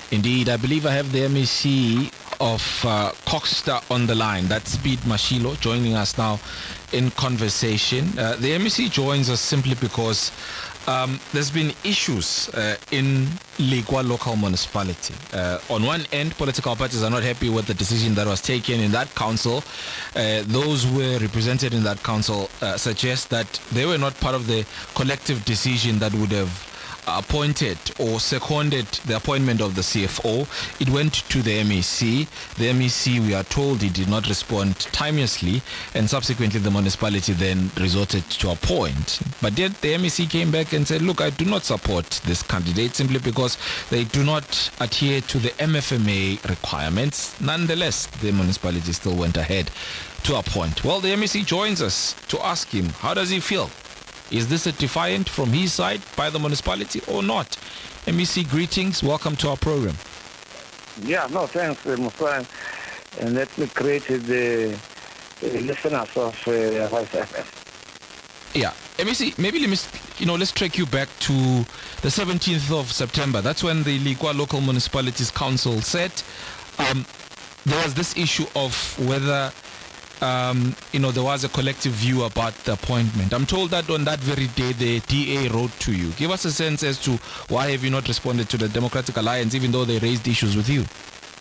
Indeed, I believe I have the MEC of Coxstar on the line. That's Speed Mashilo joining us now in conversation. The MEC joins us simply because there's been issues in Lekwa local municipality. On one end, political parties are not happy with the decision that was taken in that council. Those who were represented in that council suggest that they were not part of the collective decision that would have appointed or seconded the appointment of the CFO. It went to the MEC. The MEC, we are told, he did not respond timeously, and subsequently the municipality then resorted to appoint. But yet the MEC came back and said, look, I do not support this candidate simply because they do not adhere to the MFMA requirements. Nonetheless, the municipality still went ahead to appoint. Well, the MEC joins us to ask him, how does he feel? Is this a defiant from his side by the municipality or not? MEC, greetings. Welcome to our program. Yeah, no, thanks, Musa. And let me greet the listeners of Voice FM. Yeah, MEC, maybe let's track you back to the 17th of September. That's when the Lekwa Local Municipalities Council said there was this issue of whether there was a collective view about the appointment. I'm told that on that very day, the DA wrote to you. Give us a sense as to why have you not responded to the Democratic Alliance, even though they raised issues with you?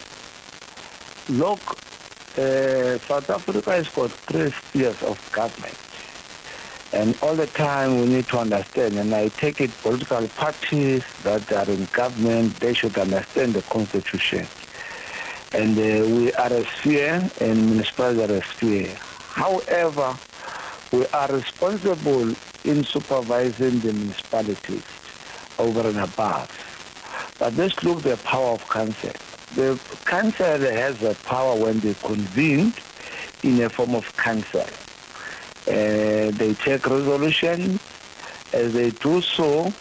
Look, South Africa has got 3 spheres of government. And all the time we need to understand, and I take it political parties that are in government, they should understand the Constitution. And we are a sphere, and municipalities are a sphere. However, we are responsible in supervising the municipalities over and above. But let's look at the power of council. The council has a power when they convene in a form of council. They take resolutions. As they do so,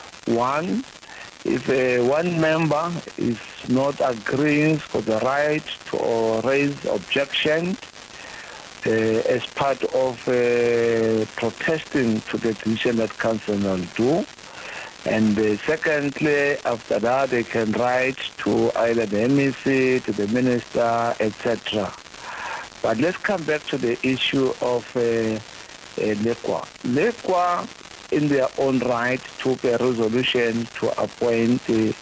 if one member is not agreeing for the right to raise objection as part of protesting to the decision that council will do, and secondly, after that, they can write to either the MEC, to the minister, etc. But let's come back to the issue of Lekwa. Lekwa, in their own right, took a resolution to appoint a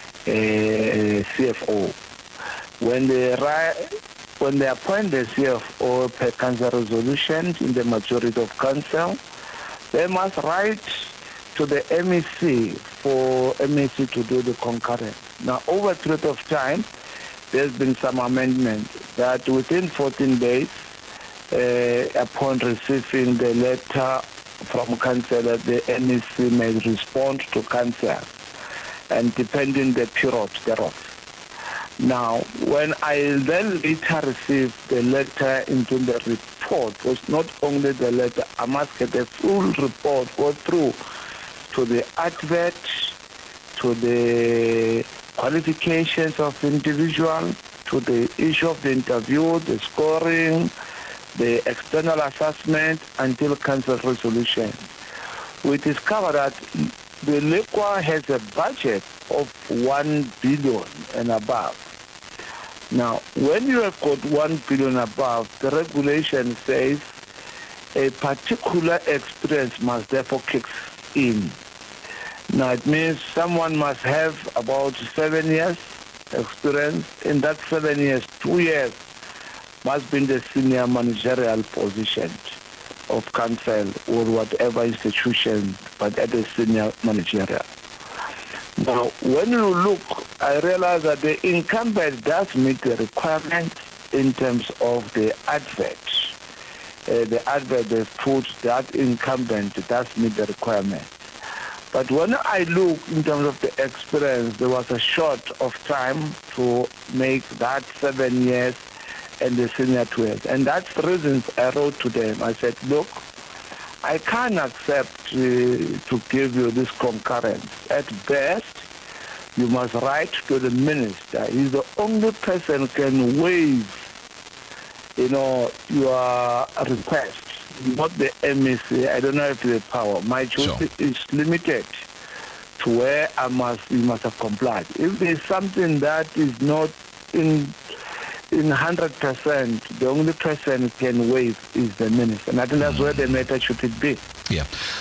CFO. When they appoint the CFO per council resolution in the majority of council, they must write to the MEC for MEC to do the concurrence. Now, over a period of time, there's been some amendment that within 14 days, upon receiving the letter from council, that the MEC may respond to council, and depending the period thereof. Now, when I then later received the letter into the report, was not only the letter, I must get the full report, go through to the advert, to the qualifications of the individual, to the issue of the interview, the scoring, the external assessment, until council resolution. We discovered that the Lekwa has a budget of 1 billion and above. Now, when you have got 1 billion above, the regulation says a particular experience must therefore kick in. Now, it means someone must have about 7 years experience. In that 7 years, 2 years must be in the senior managerial position of council or whatever institution, but at the senior managerial. Now, when you look, I realize that the incumbent does meet the requirements in terms of the advert. The advert they put, that incumbent does meet the requirements. But when I look in terms of the experience, there was a short of time to make that 7 years and the senior 2 years. And that's the reasons I wrote to them. I said, look, I can't accept to give you this concurrence. At best, you must write to the minister. He's the only person who can waive, your request, not the MEC. I don't know if the power. My duty is limited to where we must have complied. If there's something that is not in 100%, the only person who can waive is the minister. And I think that's where the matter should be. Yeah.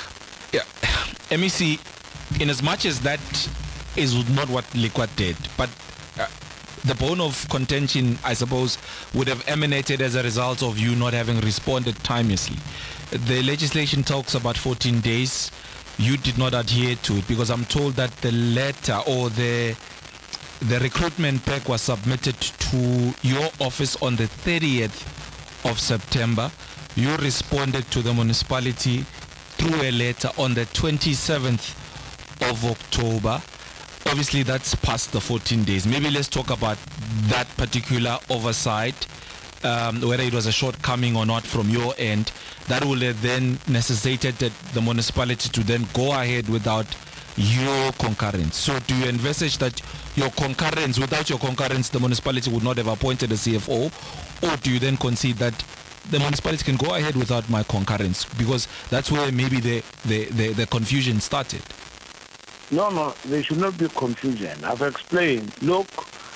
MEC, in as much as that is not what Liquid did, but the bone of contention, I suppose, would have emanated as a result of you not having responded timelessly. The legislation talks about 14 days. You did not adhere to it because I'm told that the letter or the recruitment pack was submitted to your office on the 30th of September. You responded to the municipality through a letter on the 27th of October. Obviously, that's past the 14 days. Maybe let's talk about that particular oversight, whether it was a shortcoming or not from your end. That will have then necessitated the municipality to then go ahead without your concurrence. So do you envisage that without your concurrence, the municipality would not have appointed a CFO? Or do you then concede that the municipality can go ahead without my concurrence? Because that's where maybe the confusion started. No, there should not be confusion. I've explained. Look,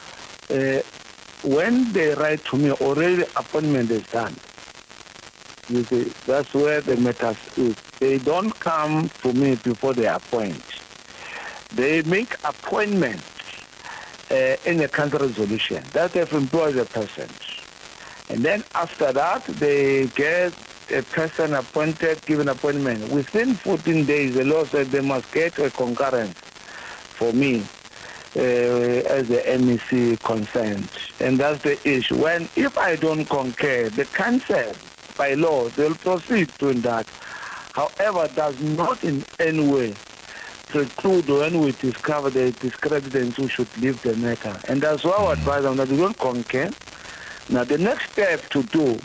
when they write to me, already appointment is done. You see, that's where the matter is. They don't come to me before they appoint. They make appointments in a council resolution that they've employed a person. And then after that, they get a person appointed, given appointment. Within 14 days, the law said they must get a concurrence for me as the MEC concerned. And that's the issue. If I don't concur, the council, by law, they'll proceed doing that. However, does not in any way preclude when we discover the discreditants who should leave the matter. And that's why I advise them that we don't concur. Now, the next step to do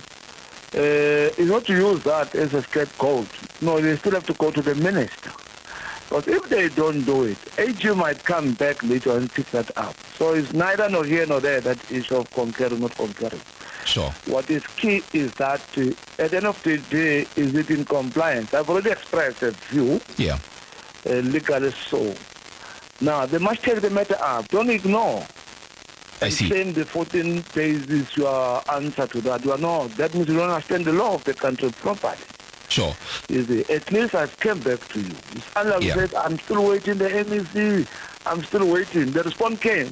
is not to use that as a scapegoat. No, they still have to go to the minister. But if they don't do it, AG might come back later and pick that up. So it's neither nor here nor there, that issue of concurring, not concurring. Sure. What is key is that at the end of the day, is it in compliance? I've already expressed a view. Yeah. Legally so. Now, they must take the matter up. Don't ignore. I see. Saying the 14 days is your answer to that. You are not. That means you don't understand the law of the country properly. Sure. You see, at least I came back to you. And I said, I'm still waiting the MEC. I'm still waiting. The response came.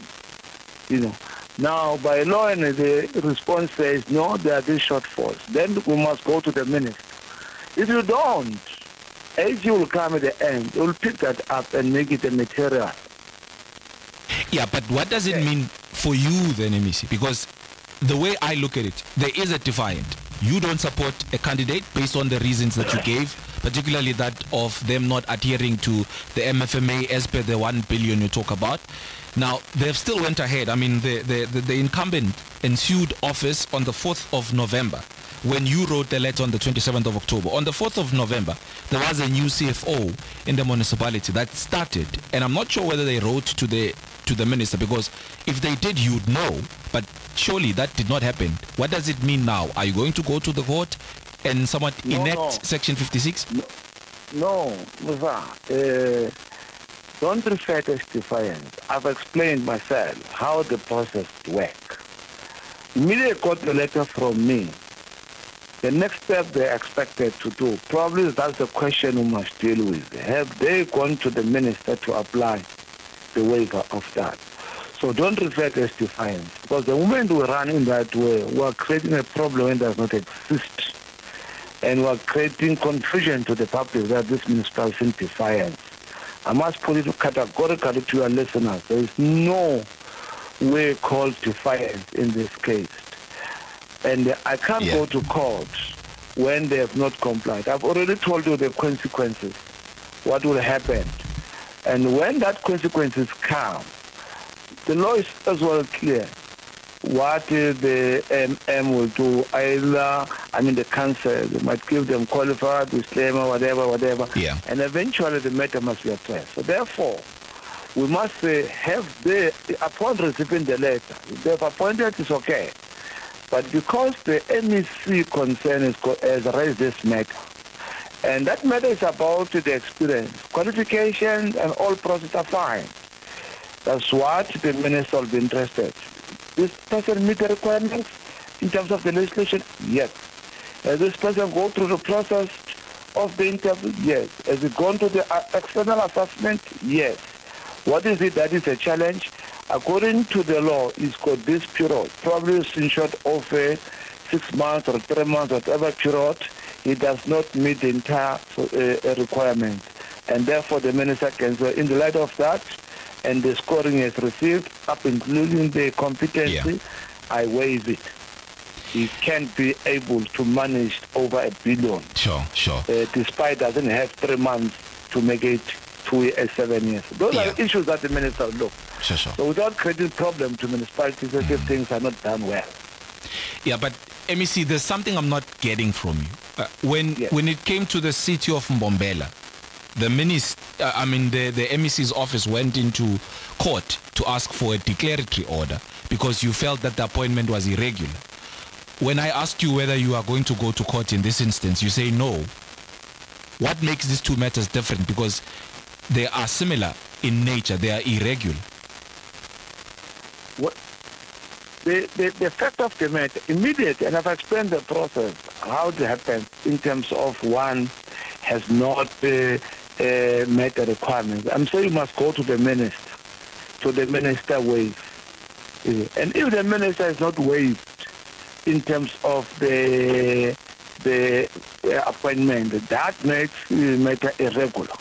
Now, by law, and the response says, no, there are these shortfalls. Then we must go to the minister. If you don't, AG will come at the end. He will pick that up and make it a material. Yeah, but what does it mean for you then, MEC? Because the way I look at it, there is a defiant. You don't support a candidate based on the reasons that you gave, particularly that of them not adhering to the MFMA as per the 1 billion you talk about. Now, they've still went ahead. I mean, the incumbent ensued office on the 4th of November when you wrote the letter on the 27th of October. On the 4th of November, there was a new CFO in the municipality that started. And I'm not sure whether they wrote to the minister, because if they did, you'd know. But surely that did not happen. What does it mean now? Are you going to go to the court and somewhat enact Section 56? No, don't refer to as defiance. I've explained myself how the process works. Immediately got the letter from me. The next step they're expected to do, probably that's the question we must deal with. Have they gone to the minister to apply the waiver of that? So don't refer to as defiance, because the moment we run in that way, we are creating a problem that does not exist. And we are creating confusion to the public that this municipality is in defiance. I must put it categorically to your listeners. There is no way called defiance in this case. And I can't go to court when they have not complied. I've already told you the consequences, what will happen. And when that consequences come, the law is as well clear. What the MM will do, the council, they might give them qualified disclaimer, whatever. Yeah. And eventually the matter must be addressed. So therefore, we must say, upon receiving the letter, if they've appointed, it's okay. But because the MEC concern has raised this matter, And that matter is about the experience. Qualification and all processes are fine. That's what the minister will be interested. This person meet the requirements in terms of the legislation? Yes. Has this person go through the process of the interview? Yes. Has it gone to the external assessment? Yes. What is it that is a challenge? According to the law, it's got this period, probably in short of 6 months or 3 months, whatever period, it does not meet the entire requirement. And therefore, the minister can say, in the light of that, and the scoring is received, up including the competency, I waive it. He can't be able to manage over $1 billion. Sure. Despite doesn't have 3 months to make it 7 years. Those are issues that the minister will look. Sure. So without creating problem to municipalities if things are not done well. Yeah, but MEC, there's something I'm not getting from you. When it came to the city of Mbombela, the MEC's office went into court to ask for a declaratory order because you felt that the appointment was irregular. When I asked you whether you are going to go to court in this instance, you say no. What makes these two matters different? Because they are similar in nature, they are irregular. What? The fact of the matter, immediately, and I've explained the process, how it happens in terms of one has not met the requirements. I'm saying you must go to the minister waive. And if the minister is not waived in terms of the appointment, that makes the matter irregular.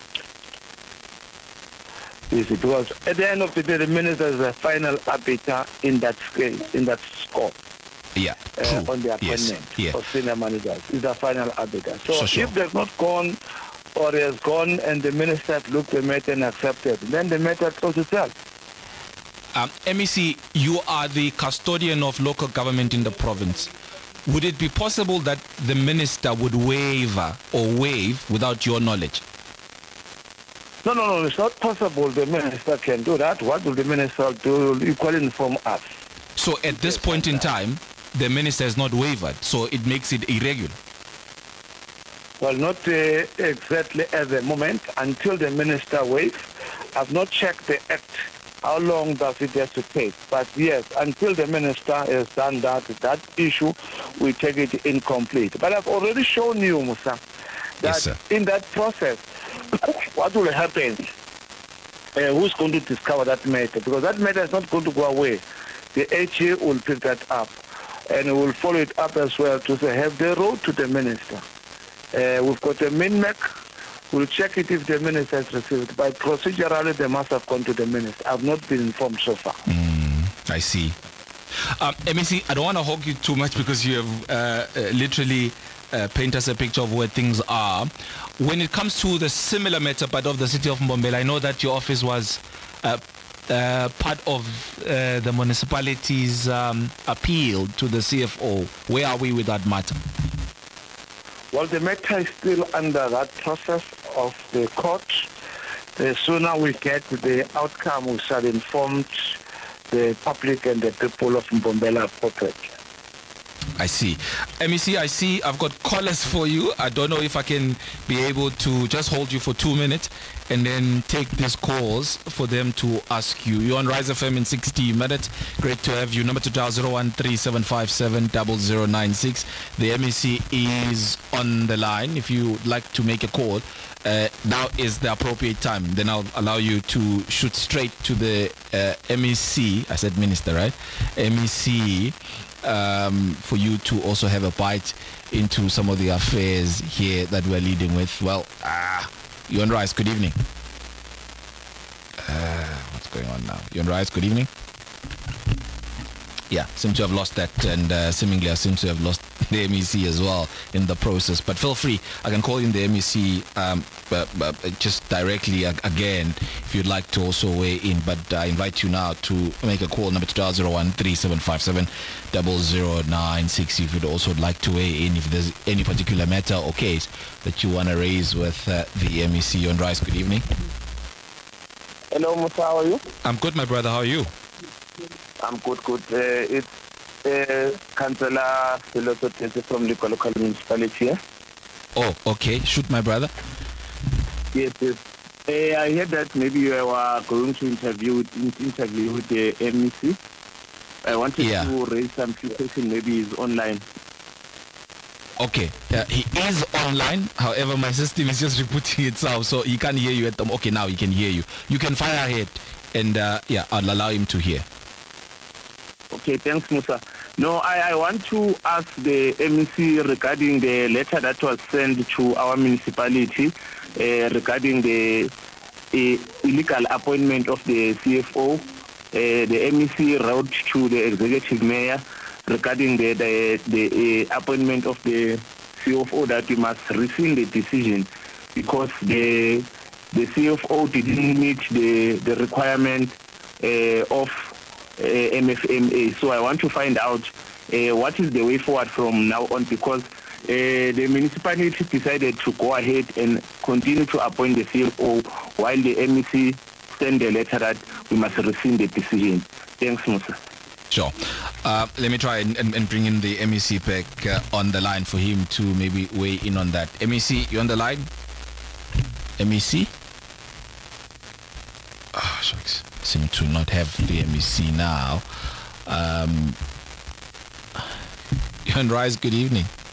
Because at the end of the day, the minister is the final arbiter in that scale, in that scope. Yeah, on the appointment of senior managers. Is the final arbiter. So if they've not gone or has gone and the minister has looked at the matter and accepted, then the matter closes itself. MEC, you are the custodian of local government in the province. Would it be possible that the minister would waive without your knowledge? No, it's not possible the minister can do that. What will the minister do? Equally inform us. So at this point in time, the minister has not wavered, so it makes it irregular? Well, not exactly at the moment, until the minister waives. I've not checked the act. How long does it have to take? But yes, until the minister has done that issue, we take it incomplete. But I've already shown you, Musa, that in that process, what will happen? Who's going to discover that matter? Because that matter is not going to go away. The HA will pick that up and will follow it up as well to say, have they wrote to the minister? We've got a MINMEC. We'll check it if the minister has received. But procedurally, they must have gone to the minister. I've not been informed so far. I see. MEC, I don't want to hog you too much because you have literally painted us a picture of where things are. When it comes to the similar matter, but of the city of Mbombela, I know that your office was part of the municipality's appeal to the CFO. Where are we with that matter? Well, the matter is still under that process of the court. The sooner we get the outcome, we shall inform the public and the people of Mbombela appropriately. I see. MEC, I see I've got callers for you. I don't know if I can be able to just hold you for 2 minutes and then take these calls for them to ask you. You're on Rise FM in 60 minutes. Great to have you. Number to dial 013-757-0096. The MEC is on the line. If you would like to make a call, now is the appropriate time. Then I'll allow you to shoot straight to the MEC. I said minister, right? MEC. For you to also have a bite into some of the affairs here that we're leading with. Well, you're on Rise. Good evening. What's going on now? You're on Rise. Good evening. Yeah, seem to have lost that, and seemingly I seem to have lost the MEC as well in the process. But feel free, I can call in the MEC just directly again if you'd like to also weigh in. But I invite you now to make a call, number 013-757-0096 if you'd also like to weigh in if there's any particular matter or case that you want to raise with the MEC on Rise. Good evening. Hello, Musa, how are you? I'm good, my brother. How are you? I'm good. It's Councillor Philosophy from the local municipality here. Oh, okay. Shoot, my brother. Yes, yes. I heard that maybe you were going to interview with the MEC. I wanted to raise some few questions. Maybe he's online. Okay, he is online. However, my system is just rebooting itself, so he can't hear you at the. Okay, now he can hear you. You can fire ahead, and I'll allow him to hear. Okay, thanks, Musa. No, I want to ask the MEC regarding the letter that was sent to our municipality regarding the illegal appointment of the CFO. The MEC wrote to the executive mayor regarding the appointment of the CFO that we must rescind the decision because the CFO didn't meet the requirement of MFMA. So I want to find out what is the way forward from now on, because the municipality decided to go ahead and continue to appoint the CFO while the MEC sent a letter that we must rescind the decision. Thanks, Musa. Sure. Let me try and bring in the MEC back on the line for him to maybe weigh in on that. MEC, you on the line? MEC? Oh, shucks. Seem to not have the MEC now. Johan Rise, good evening.